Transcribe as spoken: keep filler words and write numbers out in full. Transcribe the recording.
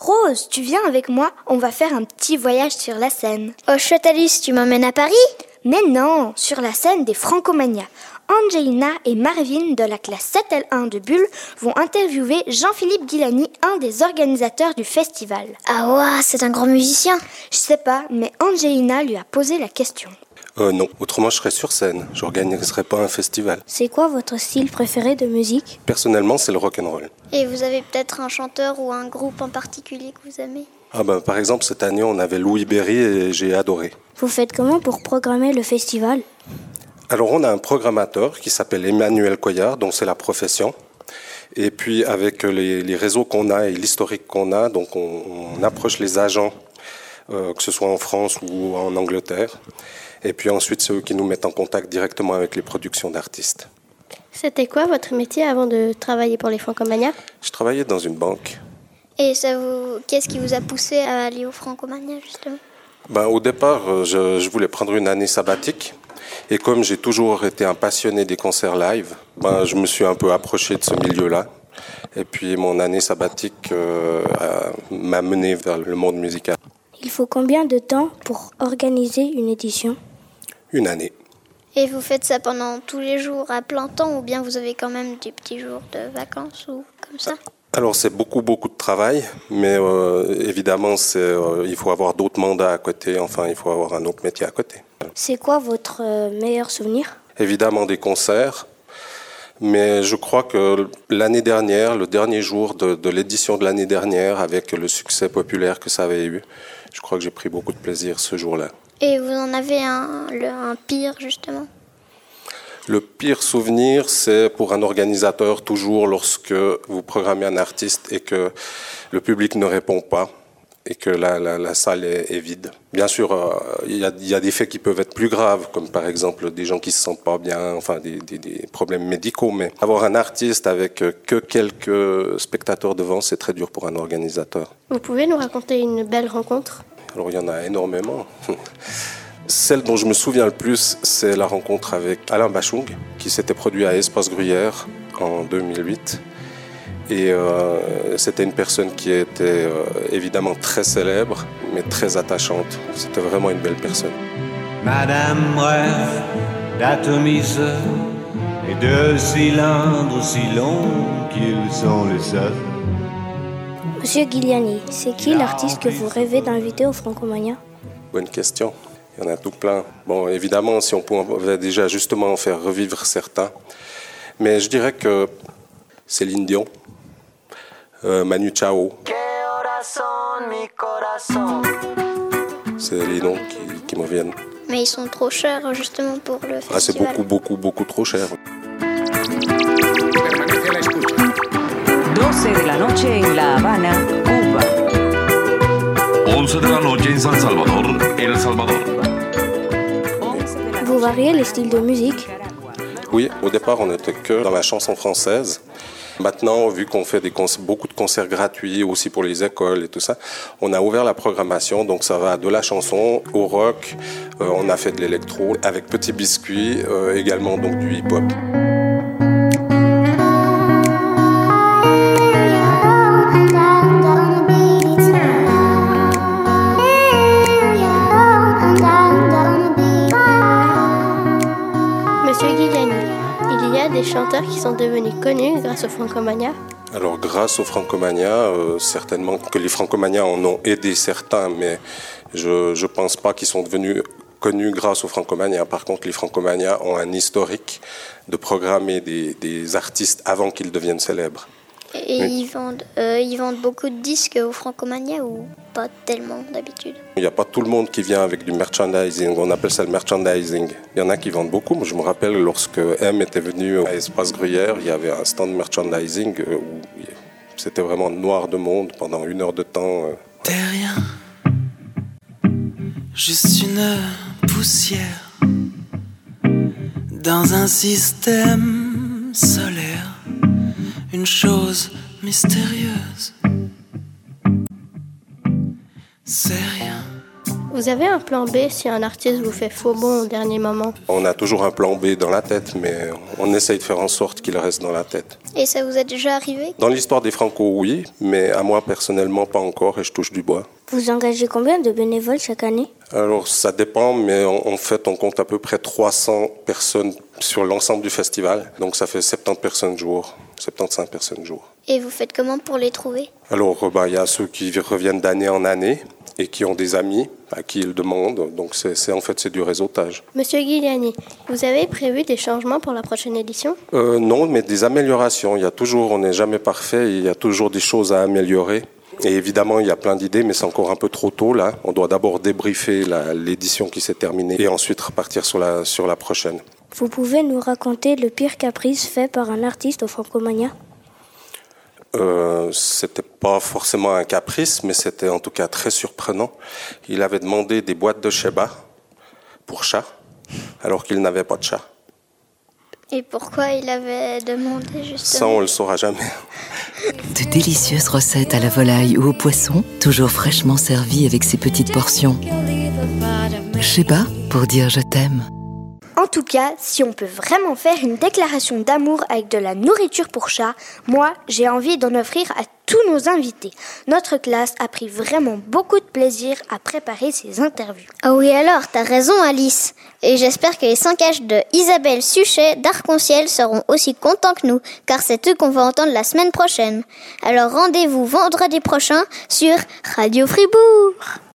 Rose, tu viens avec moi? On va faire un petit voyage sur la Seine. Oh chouette Alice, tu m'emmènes à Paris? Mais non, sur la scène des Francomania. Angelina et Marvin de la classe sept L un de Bulle vont interviewer Jean-Philippe Guilani, un des organisateurs du festival. Ah ouais, c'est un grand musicien. Je sais pas, mais Angelina lui a posé la question. Euh, non, autrement je serais sur scène, j'organiserais pas un festival. C'est quoi votre style préféré de musique? Personnellement, c'est le rock'n'roll. Et vous avez peut-être un chanteur ou un groupe en particulier que vous aimez? Ah ben, par exemple, cette année, on avait Louis Berry et j'ai adoré. Vous faites comment pour programmer le festival? Alors, on a un programmateur qui s'appelle Emmanuel Coyard, donc c'est la profession. Et puis, avec les, les réseaux qu'on a et l'historique qu'on a, donc on, on approche les agents, euh, que ce soit en France ou en Angleterre. Et puis ensuite, c'est eux qui nous mettent en contact directement avec les productions d'artistes. C'était quoi votre métier avant de travailler pour les Francomania? Je travaillais dans une banque. Et ça vous... qu'est-ce qui vous a poussé à aller au Francomania, justement? Ben, au départ, je, je voulais prendre une année sabbatique. Et comme j'ai toujours été un passionné des concerts live, ben, je me suis un peu approché de ce milieu-là. Et puis mon année sabbatique euh, a, m'a mené vers le monde musical. Il faut combien de temps pour organiser une édition? Une année. Et vous faites ça pendant tous les jours à plein temps ou bien vous avez quand même des petits jours de vacances ou comme ça? Alors c'est beaucoup beaucoup de travail, mais euh, évidemment c'est, euh, il faut avoir d'autres mandats à côté, enfin il faut avoir un autre métier à côté. C'est quoi votre euh, meilleur souvenir? Évidemment des concerts, mais je crois que l'année dernière, le dernier jour de, de l'édition de l'année dernière, avec le succès populaire que ça avait eu, je crois que j'ai pris beaucoup de plaisir ce jour-là. Et vous en avez un, le, un pire justement? Le pire souvenir, c'est pour un organisateur toujours lorsque vous programmez un artiste et que le public ne répond pas et que la, la, la salle est, est vide. Bien sûr, il euh, y, y a des faits qui peuvent être plus graves, comme par exemple des gens qui se sentent pas bien, enfin des, des, des problèmes médicaux. Mais avoir un artiste avec que quelques spectateurs devant, c'est très dur pour un organisateur. Vous pouvez nous raconter une belle rencontre? Alors il y en a énormément. Celle dont je me souviens le plus, c'est la rencontre avec Alain Bachung, qui s'était produit à Espace Gruyère en deux mille huit. Et euh, c'était une personne qui était euh, évidemment très célèbre, mais très attachante. C'était vraiment une belle personne. Madame rêve d'atomiseur et de cylindres aussi longs qu'ils sont les seuls. Monsieur Guilani, c'est qui l'artiste que vous rêvez d'inviter au Francomania? Bonne question. Il y en a tout plein. Bon, évidemment, si on pouvait déjà justement faire revivre certains. Mais je dirais que Céline Dion, euh, Manu Chao. C'est les noms qui, qui me viennent. Mais ils sont trop chers justement pour le festival. Ah, c'est beaucoup, beaucoup, beaucoup trop cher. doce de la noche en La Habana, Cuba. once de la noche en San Salvador, El Salvador. Vous variez les styles de musique? Oui, au départ, on n'était que dans la chanson française. Maintenant, vu qu'on fait des concerts, beaucoup de concerts gratuits aussi pour les écoles et tout ça, on a ouvert la programmation. Donc ça va de la chanson au rock. Euh, on a fait de l'électro avec Petit Biscuit, euh, également donc du hip-hop. Des chanteurs qui sont devenus connus grâce au Francomania? Alors grâce au Francomania, euh, certainement que les Francomania en ont aidé certains, mais je ne pense pas qu'ils sont devenus connus grâce au Francomania. Par contre, les Francomania ont un historique de programmer des, des artistes avant qu'ils deviennent célèbres. Et oui. ils, vendent, euh, ils vendent beaucoup de disques au Francomania ou pas tellement d'habitude? Il n'y a pas tout le monde qui vient avec du merchandising, on appelle ça le merchandising. Il y en a qui vendent beaucoup. Moi, je me rappelle lorsque M était venu à Espace Gruyère, il y avait un stand merchandising où c'était vraiment noir de monde pendant une heure de temps. T'es rien, juste une poussière dans un système solaire. Une chose mystérieuse, c'est rien. Vous avez un plan B si un artiste vous fait faux bond au dernier moment? On a toujours un plan B dans la tête, mais on essaye de faire en sorte qu'il reste dans la tête. Et ça vous est déjà arrivé? Dans l'histoire des Franco, oui, mais à moi personnellement, pas encore, et je touche du bois. Vous engagez combien de bénévoles chaque année? Alors, ça dépend, mais en fait, on compte à peu près trois cents personnes sur l'ensemble du festival. Donc, ça fait soixante-dix personnes jour, soixante-quinze personnes jour. Et vous faites comment pour les trouver? Alors, bah, y a ceux qui reviennent d'année en année et qui ont des amis à qui ils demandent. Donc, c'est, c'est, en fait, c'est du réseautage. Monsieur Guiliani, vous avez prévu des changements pour la prochaine édition? euh, Non, mais des améliorations. Il y a toujours, on n'est jamais parfait, il y a toujours des choses à améliorer. Et évidemment, il y a plein d'idées, mais c'est encore un peu trop tôt, là. On doit d'abord débriefer la, l'édition qui s'est terminée et ensuite repartir sur la, sur la prochaine. Vous pouvez nous raconter le pire caprice fait par un artiste au Francomania? Euh, c'était pas forcément un caprice, mais c'était en tout cas très surprenant. Il avait demandé des boîtes de Sheba pour chat, alors qu'il n'avait pas de chat. Et pourquoi il avait demandé justement? Ça, on le saura jamais. De délicieuses recettes à la volaille ou au poisson, toujours fraîchement servies avec ses petites portions. Sheba, pour dire je t'aime. En tout cas, si on peut vraiment faire une déclaration d'amour avec de la nourriture pour chat, moi, j'ai envie d'en offrir à tous nos invités. Notre classe a pris vraiment beaucoup de plaisir à préparer ces interviews. Ah oui alors, t'as raison Alice. Et j'espère que les cinq H de Isabelle Suchet d'Arc-en-Ciel seront aussi contents que nous, car c'est eux qu'on va entendre la semaine prochaine. Alors rendez-vous vendredi prochain sur Radio Fribourg.